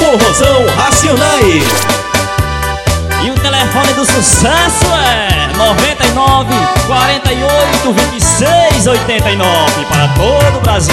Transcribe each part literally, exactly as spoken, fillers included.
Forrozão Racionais. E o telefone do sucesso é noventa e nove, quarenta e oito, vinte e seis, oitenta e nove para todo o Brasil.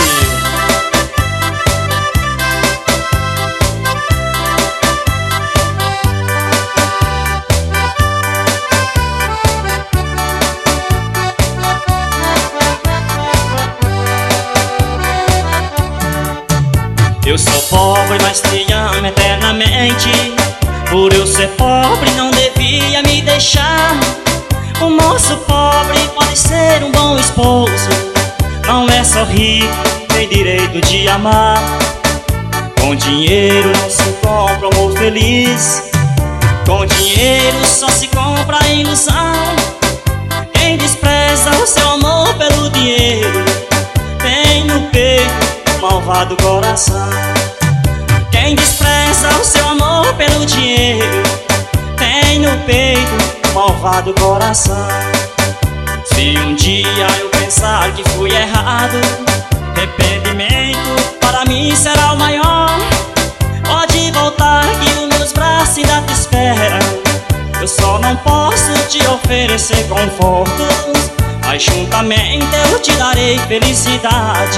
Eu sou pobre, mas te amo eternamente. Por eu ser pobre não devia me deixar. Um moço pobre pode ser um bom esposo. Não é só rico, tem direito de amar. Com dinheiro não se compra amor feliz. Com dinheiro só se compra a ilusão. Quem despreza o seu amor pelo dinheiro tem no peito malvado coração. Quem despreza o seu amor pelo dinheiro tem no peito malvado coração. Se um dia eu pensar que fui errado, arrependimento para mim será o maior. Pode voltar que os meus braços ainda te esperam. Eu só não posso te oferecer conforto, mas juntamente eu te darei felicidade.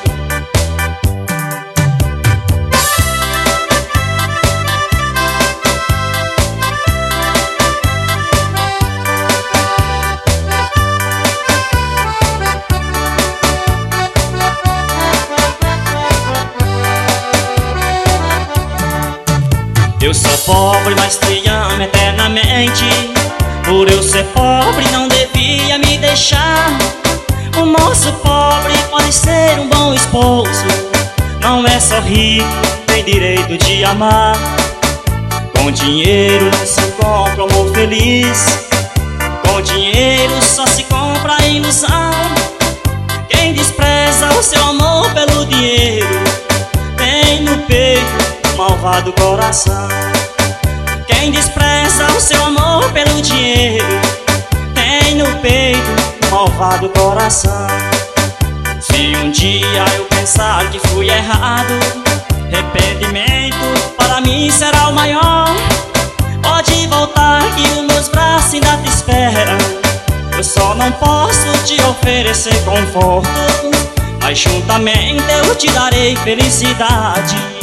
Eu sou pobre, mas te amo eternamente. Por eu ser pobre não devia me deixar. Um moço pobre pode ser um bom esposo. Não é só rico, tem direito de amar. Com dinheiro não se compra amor feliz. Com dinheiro só se compra a ilusão. Quem despreza o seu amor pelo dinheiro tem no peito malvado coração. Quem despreza o seu amor pelo dinheiro tem no peito malvado coração. Se um dia eu pensar que fui errado, arrependimento para mim será o maior. Pode voltar que os meus braços ainda te esperam. Eu só não posso te oferecer conforto, mas juntamente eu te darei felicidade.